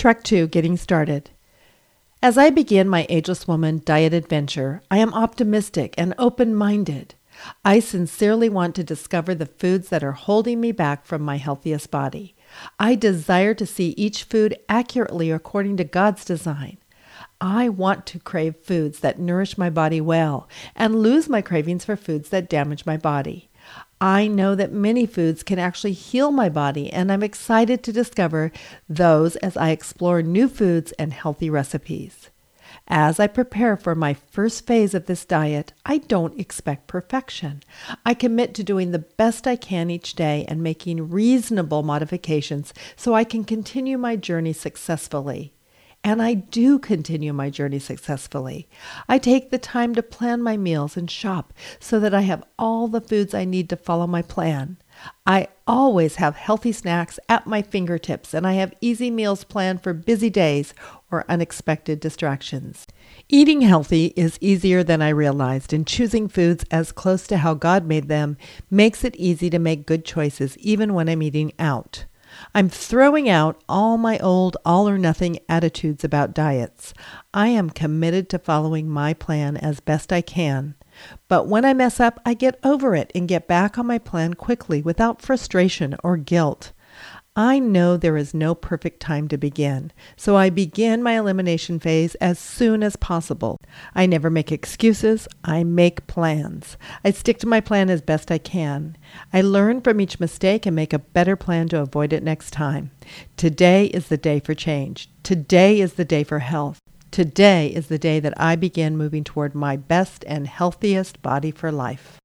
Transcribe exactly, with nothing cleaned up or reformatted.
Track two, Getting Started. As I begin my Ageless Woman diet adventure, I am optimistic and open-minded. I sincerely want to discover the foods that are holding me back from my healthiest body. I desire to see each food accurately according to God's design. I want to crave foods that nourish my body well and lose my cravings for foods that damage my body. I know that many foods can actually heal my body, and I'm excited to discover those as I explore new foods and healthy recipes. As I prepare for my first phase of this diet, I don't expect perfection. I commit to doing the best I can each day and making reasonable modifications so I can continue my journey successfully. And I do continue my journey successfully. I take the time to plan my meals and shop so that I have all the foods I need to follow my plan. I always have healthy snacks at my fingertips, and I have easy meals planned for busy days or unexpected distractions. Eating healthy is easier than I realized, and choosing foods as close to how God made them makes it easy to make good choices even when I'm eating out. I'm throwing out all my old all-or-nothing attitudes about diets. I am committed to following my plan as best I can. But when I mess up, I get over it and get back on my plan quickly without frustration or guilt. I know there is no perfect time to begin, so I begin my elimination phase as soon as possible. I never make excuses. I make plans. I stick to my plan as best I can. I learn from each mistake and make a better plan to avoid it next time. Today is the day for change. Today is the day for health. Today is the day that I begin moving toward my best and healthiest body for life.